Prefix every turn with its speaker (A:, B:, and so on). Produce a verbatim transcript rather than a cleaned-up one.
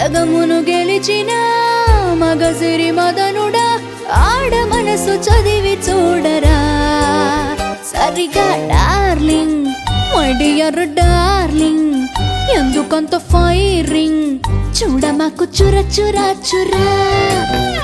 A: జగమును గెలిచిన మగసిరి మదనుడా ఆడ మనసు చదివి చూడరా సరిగా డార్లింగ్ మై డియర్ డార్లింగ్ ఎందుకంత ఫైరింగ్ చూడ మాకు చుర చుర చురా